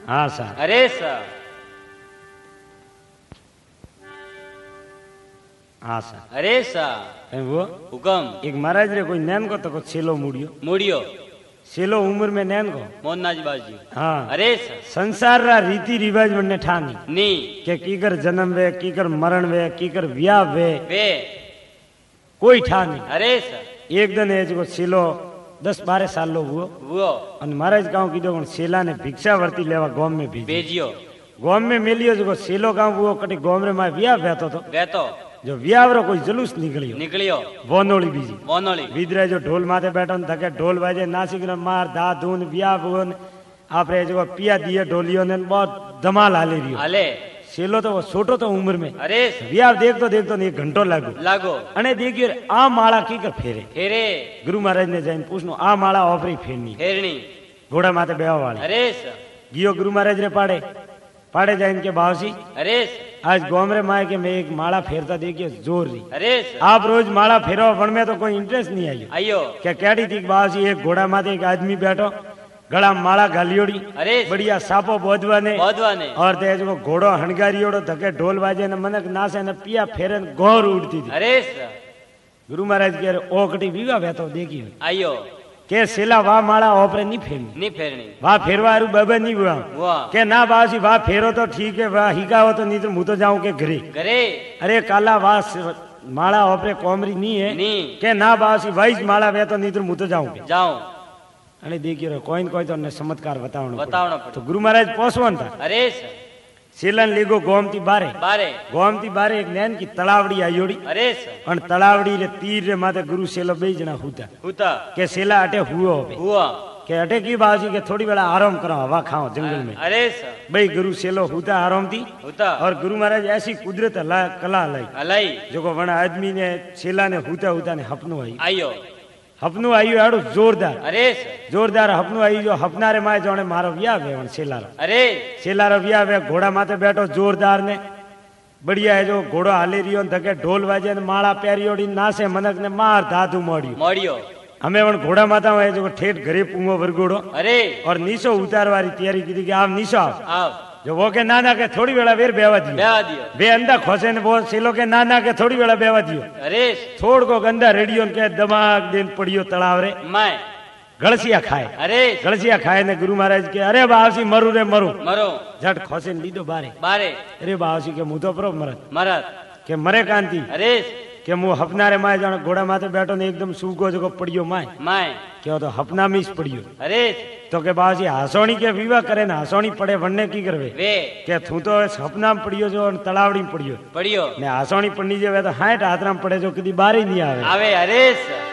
हाँ सर। अरे सर। हाँ सर। अरे सर वो हुकम एक महाराज रे कोई नैन को तो छेलो मुड़ियो छेलो उम्र में नैन को मोहननाथ बाजी। हाँ। अरे सर संसार रा रीति रिवाज बनने ठानी नी के कीकर जन्म वे कीकर मरण वे कीकर व्याह वे कोई ठानी। अरे सर एक दिन है जो छेलो 10-12 साल लो हुओ और महाराज गांव की जो छेला ने भिक्षावर्ती लेवा गांव में भेजियो। गांव में मिलियो जो छेलो गांव वो कटी गांव में मां व्याह वेतो तो जो व्यावरो कोई जुलूस निकलियो बोनोली बीजी विद्रे जो ढोल माथे बैठो धके ढोल बाजे नासिक ने मार धा धून व्याह भुवन आपरे जो पिया दिए ढोलियो ने बहुत धमाल हाले रियो हाले छेलो तो वो छोटो तो उम्र में। अरे व्याह देखतो एक घंटो लागो अने देखियो आ माला की कर फेरे गुरु महाराज ने जाइन पूछनो आ माला ऑफरी फेरनी घोड़ा माथे बेवा वाली। अरे गियो गुरु महाराज रे पाड़े जाइन के बावसी। अरे आज गोमरे माए के मैं एक माला फेरता देखिए जोर रही। अरे आप रोज माला फेरो वन में तो कोई इंटरेस्ट नहीं आयो क्या कैडी थी बावसी एक घोड़ा माथे एक आदमी बैठो गला माला घालियोड़ी। अरे बढ़िया सापो बोधवाने और ते जो घोड़ो हणगारियोड़ो धके ढोल बाजे ने मनक नासे ने पिया फेरे गौर उड़ती थी। अरे गुरु महाराज के ओकटी विवा वेतो देखियो आयो के सेला वा माला ओपरे नहीं फेरनी वा फेरवा आरू बाबा नहीं हुआ के ना बासी वा फेरो तो ठीक है वा हिका हो तो नहीं तो मुँह तो जाऊं के घरे अरे काला वा माला ओपरे कोमरी नहीं है के ना बासी वाइस माला वे तो नहीं तो मुँह तो जाऊं अरे देखियो कोई तो ने चमत्कार बतावनो तो गुरु महाराज पोसवन था। अरे सेलन लेगो गोमती बारे एक नैन की तलावड़ी आयोड़ी। अरे और तलावड़ी रे तीर रे माथे गुरु सेलो बे जना हुता के सेला अटे हुआ के अटे की बाजी के थोड़ी बेला आराम करो हवा खाओ जंगल में। अरे भाई गुरु सेलो हुता आराम थी और गुरु महाराज ऐसी कुदरत कला लाई जो को वण आदमी ने सेला ने हुता ने हपनु आयो आड़ो जोरदार। अरे जोरदार हपनु आई जो हपनारे माए जोने मारो व्याह वे सेलारो। अरे सेलारो व्याह वे घोड़ा माथे बैठो जोरदार ने बढ़िया है जो घोड़ो हाले रियो धके ढोल बाजे ने माला पेरियोड़ी नासे मनक ने मार धाधु मोड़ियो हमें वन घोड़ा माथा है जो ठेठ घरे पुंगो वरगोड़ो। अरे और नीसो उतारवारी तैयारी की कि आप नीसो आओ जो वो के नाना के थोड़ी वेला वेर बेवा दियो बे अंदा खोसे ने वो सेलो के नाना के थोड़ी वेला बेवा दियो। अरे थोड़ को गंदा रेडियो के दिमाग दिन पड़ियो तलाव रे मैं गलसिया खाए। अरे गलसिया खाए ने गुरु महाराज के अरे बावसी मरू झट खोसे ने लीधो बारे अरे बावसी के मुँह तो प्रो मरत के मरे कांति। अरे के मुँह हपना रे माए जानो घोड़ा माथे बैठो ने एकदम सूगो जो पड़ियो माए क्यों तो हपना में पड़ियो। अरे तो के बाजी हसोणी के विवाह करे ना हसोणी पड़े वन्ने की करवे के तू तो सपना में पड़ियो जो तलावड़ी में पड़ियो ने हसोणी पड़नी जो तो 60 हाथ में पड़े जो कदी बारी नहीं आवे। अरे